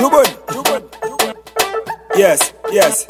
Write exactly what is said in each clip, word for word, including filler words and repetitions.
Too good. Too good. Yes, yes.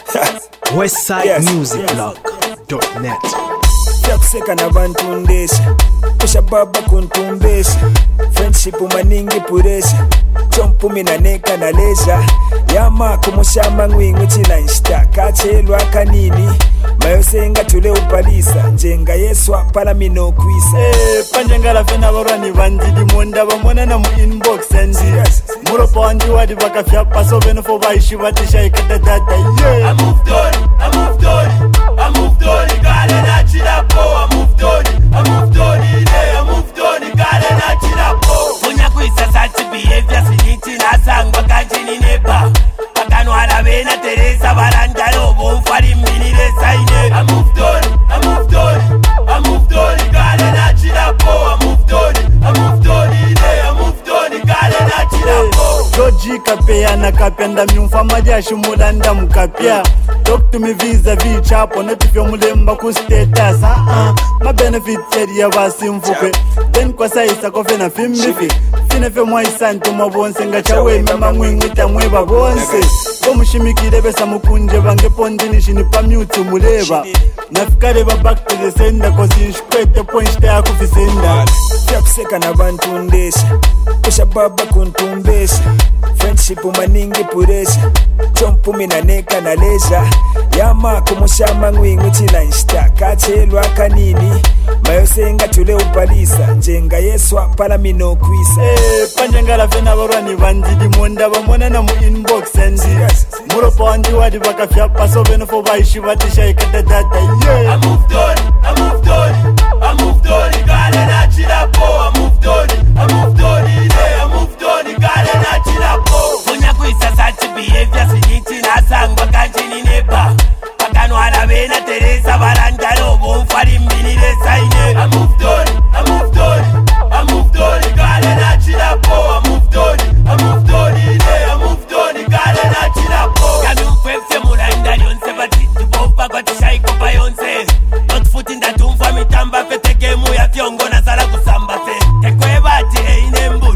Westside Music Blog dot net. Takuseka nabantu ndesha kushababa kuntumbesha friendship maningi puresha chompumi na neka na leja yama kumushamba ngwingwe chilanshita kachelwa kanini mayosenga tule upalisa njenga yeswa pala mino kwisa eh panjangala fena barwani bandidi monda bamona na mu inbox and muro pandi wadi bakafya paso beno fo baishi batisha ikata data yeah I moved on I moved on I moved on gale na chila po I moved on I moved on ile I moved on gale na chila po kunya kuisa sati behavior siniti na sangwa kanjini neba pakano arabena teresa barandalo bomfari minire saine I moved on I moved on I moved on gale na chila po I moved on I moved on ile I moved on gale na chila po Joji kapea na kapia ndamyumfa majashi mulanda mkapia Talk to me vis-a-vis chapo netifyo mulemba ku status ah ah ma benefits ya basi mfupe then kwa saisa kofe na fimbifi fine fe mwa isanto mabonse ngachawe mama ngwingwita mweba bonse komushimikire besa mukunje bange pondini shini pa mute muleba nafikare ba back to the sender cause inshkwete point ya kufisenda takuseka nabantu ndesha kushababa kuntumbesha friendship maningi puresha chompumi na neka na leja yama kumushamba ngwingwe chilanshita kachelwa kanini mayosenga tule upalisa njenga yeswa pala mino kwisa eh panjangala fena barwani bandidi monda bamona na mu inbox and muro pandi wadi bakafya paso beno fo baishi batisha ikata data yeah I moved on I moved on I moved on gale na chila po I moved on I moved on ile I moved on gale na chila po kunya kuisa sati behavior siniti na sangwa kanjini neba pakano arabena teresa barandalo bomfari minire saine I moved on I moved on I moved on gale na chila po I moved on I moved on ile I moved on gale na chila po kami ufefye mulanda yonse batiti bofa kwa tishaiko pa yonse not futi ndatumfa mitamba fete gemu ya fyongo na sala kusamba fe tekwe bati eine mbuli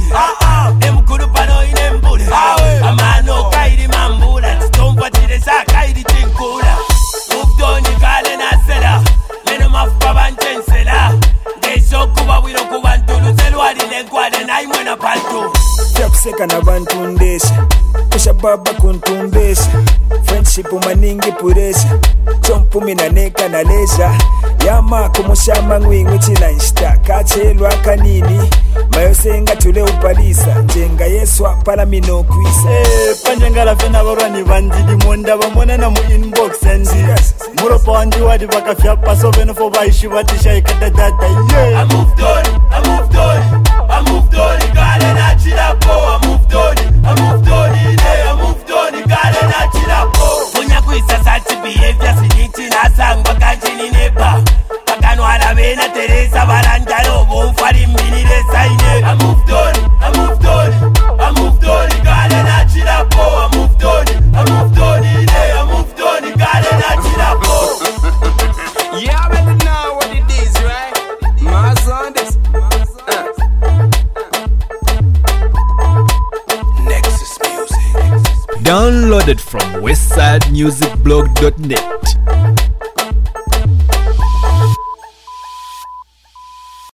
emkuru pano ine mbuli amano kairi mambula titomfa tiresa kairi tinkula uvdoni kale na sela meno mafupa banchensela ngeso kuba wiro kubantulu selwalile nkwale na imwena paltu takuseka nabantu ndesha kushababa kuntumbesha friendship maningi puresha chompumi na neka na leja yama kumushamba ngwingwe chilanshita kachelwa kanini mayosenga tule upalisa njenga yeswa pala mino kwisa eh panjangala fena barwani bandidi monda bamona na mu inbox and muro pandi wadi bakafya paso beno fo baishi batisha ikata data yeah I moved on I moved on I moved on gale na chila po I moved on I moved on ile I moved on gale na chila po kunya kuisa sati behavior siniti na sangwa kanjini neba pakano arabena teresa barandalo bomfari minire saine I moved on I moved on I moved on gale na chila po I moved on I moved on ile I moved on gale na chila po yeah, I better know what it is, right? My son, this. Uh. Downloaded from Westside Music Blog dot net.